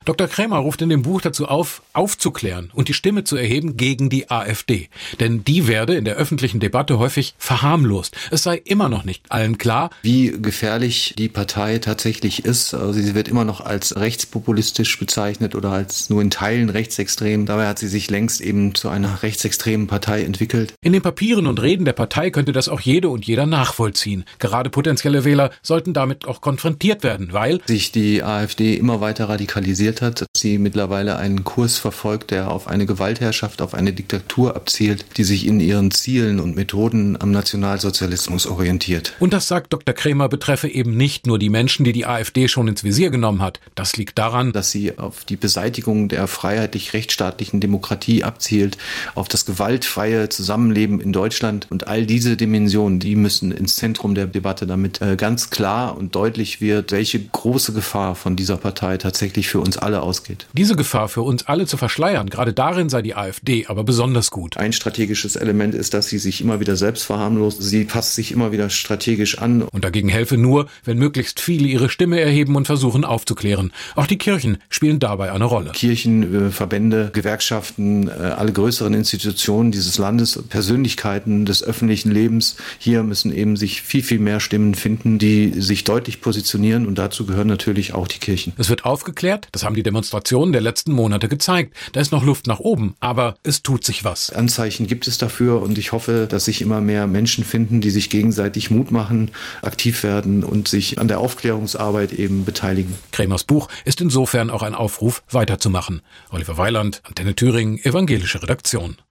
Dr. Krämer ruft in dem Buch dazu auf, aufzuklären und die Stimme zu erheben gegen die AfD. Denn die werde in der öffentlichen Debatte häufig verharmlost. Es sei immer noch nicht allen klar, wie gefährlich die Partei tatsächlich ist. Also sie wird immer noch als rechtspopulistisch bezeichnet oder als nur in Teilen rechtsextrem. Dabei hat sie sich längst eben zu einer rechtsextremen Partei entwickelt. In den Papieren und Reden der Partei könnte das auch jede und jeder nachvollziehen. Gerade potenzielle Wähler sollten damit auch konfrontiert werden, weil sich die AfD immer weiter radikalisiert hat, dass sie mittlerweile einen Kurs verfolgt, der auf eine Gewaltherrschaft, auf eine Diktatur abzielt, die sich in ihren Zielen und Methoden am Nationalsozialismus orientiert. Und das sagt Dr. Krämer betreffe eben nicht nur die Menschen, die AfD schon ins Visier genommen hat. Das liegt daran, dass sie auf die Beseitigung der freiheitlich-rechtsstaatlichen Demokratie abzielt, auf das gewaltfreie Zusammenleben in Deutschland. Und all diese Dimensionen, die müssen ins Zentrum der Debatte, damit ganz klar und deutlich wird, welche große Gefahr von dieser Partei tatsächlich für uns alle ausgeht. Diese Gefahr für uns alle zu verschleiern, gerade darin sei die AfD aber besonders gut. Ein strategisches Element ist, dass sie sich immer wieder selbst verharmlost. Sie passt sich immer wieder strategisch an. Und dagegen helfe nur, wenn möglichst viele ihre Stimme erheben und versuchen aufzuklären. Auch die Kirchen spielen dabei eine Rolle. Kirchen, Verbände, Gewerkschaften, alle größeren Institutionen dieses Landes, Persönlichkeiten des öffentlichen Lebens, hier müssen eben sich viel, viel mehr Stimmen finden, die sich deutlich positionieren, und dazu gehören natürlich auch die Kirchen. Es wird aufgeklärt, das haben die Demonstrationen der letzten Monate gezeigt. Da ist noch Luft nach oben, aber es tut sich was. Anzeichen gibt es dafür, und ich hoffe, dass sich immer mehr Menschen finden, die sich gegenseitig Mut machen, aktiv werden und sich an der Aufklärungsarbeit eben beteiligen. Krämers Buch ist insofern auch ein Aufruf, weiterzumachen. Oliver Weiland, Antenne Thüringen, Evangelische Redaktion.